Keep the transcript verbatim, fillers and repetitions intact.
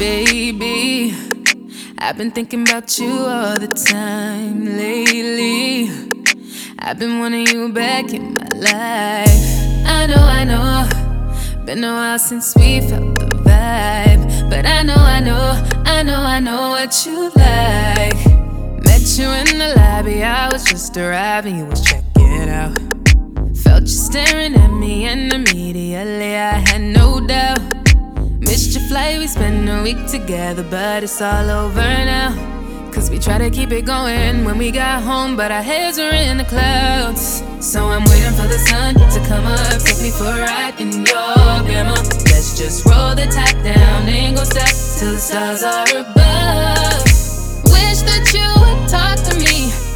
baby. I've been thinking about you all the time lately. I've been wanting you back in my life. I know, I know, been a while since we felt the vibe. But I know, I know, I know, I know what you like. Met you in the lobby, I was just arriving, you was checking it out. Felt you staring at me and immediately I had no doubt. Missed your flight, we spent a week together, but it's all over now. Cause we tried to keep it going when we got home, but our heads were in the clouds. So I'm waiting for the sun to come up, take me for a ride in your grandma. Let's just roll the top down, ain't gon' stop till the stars are above. Wish that you would talk to me